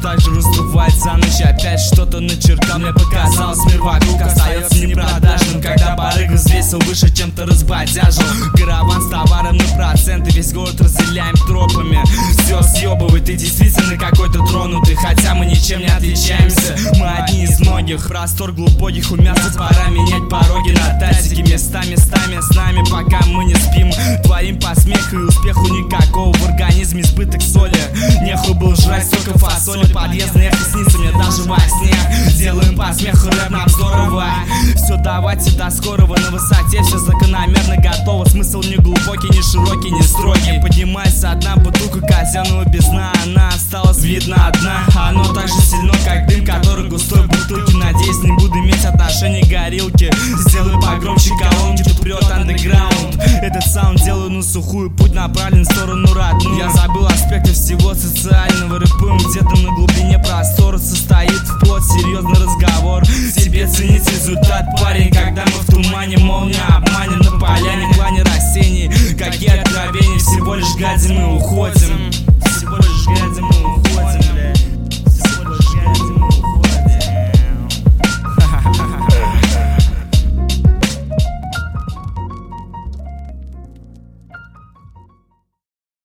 так же раздувает за ночь. Опять что-то начеркал, мне показалось, мир вокруг остается непродажным. Когда барыга взвесил выше, чем-то разбодяжил. Караван с товаром на проценты, весь город разделяем тропами. Все съебывает, и действительно какой-то тронутый, хотя мы ничем не отличаемся. Мы одни из многих, простор глубоких, у мяса пора менять пороги на тазике. Местами с нами, пока мы не спим. Творим по смеху и успеху никакого, в организме избыток соли. Нехуй был жрать столько фасоли, подъездный эхо снится мне даже во сне. Делаем по смеху, рэп нам здорово. Все, давайте до скорого, на высоте все закономерно готово. Смысл не глубокий, не широкий, не строгий. Поднимается одна бутылка казенного без дна, она осталась видна одна. Оно так же сильно, как дым, который густой в бутылке. Надеюсь, не буду иметь отношения к горилке. Сделаю погромче колонки, тут прет андеграунд. Этот саунд делаю на сухую, путь направлен в сторону родную. Я забыл аспекты всего социального. Рэпуем где-то на глубине простора, состоит вплоть серьезный разговор. Тебе ценить результат, парень, когда мы в тумане. Молния обманет на поляне, в плане растений. Какие откровения, всего лишь гадим и уходим.